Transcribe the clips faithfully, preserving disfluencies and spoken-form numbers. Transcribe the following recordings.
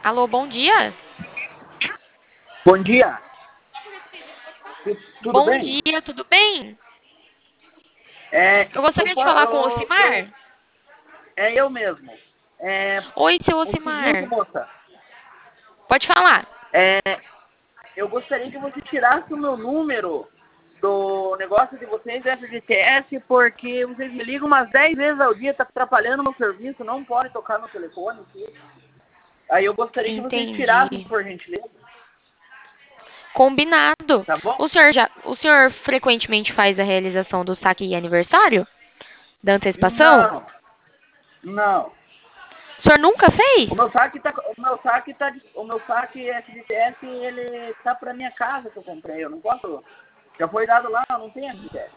Alô, bom dia? Bom dia. Tu- Tudo Bom bem? dia, tudo bem? É, Eu eu, gostaria de po- falar com o eu, eu- Ocimar. é eu mesmo. É, Oi, seu o seguinte, Ocimar. moça. Pode falar. É, eu gostaria que você tirasse o meu número do negócio de vocês do F G T S, porque vocês me ligam umas dez vezes ao dia, tá atrapalhando o meu serviço, não pode tocar no telefone aqui. Aí eu gostaria que vocês tirassem, Entendi. por gentileza, Combinado. tá bom? O senhor já, o senhor frequentemente faz a realização do saque aniversário? Da antecipação? Não, não. O senhor nunca O fez? meu saque tá, o meu saque tá, o meu saque F G T S, ele tá pra minha casa que eu comprei, eu não posso, já foi dado lá, não tem F G T S.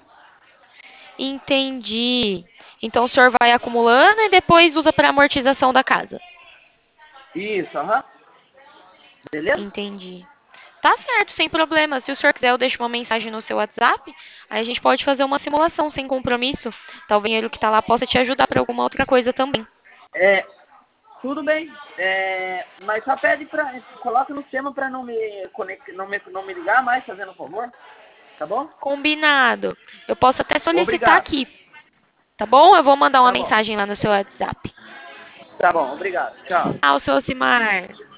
Entendi. Então o senhor vai acumulando e depois usa para amortização da casa. Isso, aham, beleza? Entendi. Tá certo, sem problema. Se o senhor quiser, eu deixo uma mensagem no seu WhatsApp. Aí a gente pode fazer uma simulação sem compromisso. Talvez ele que tá lá possa te ajudar para alguma outra coisa também. É, tudo bem, é, mas só pede pra, coloca no sistema pra não me, conect, não me, não me ligar mais, fazendo um favor, tá bom? Combinado. Eu posso até solicitar Obrigado, aqui, tá bom? Eu vou mandar uma tá bom, mensagem lá no seu WhatsApp. tá bom, obrigado, tchau. Ah, o seu Ocimar.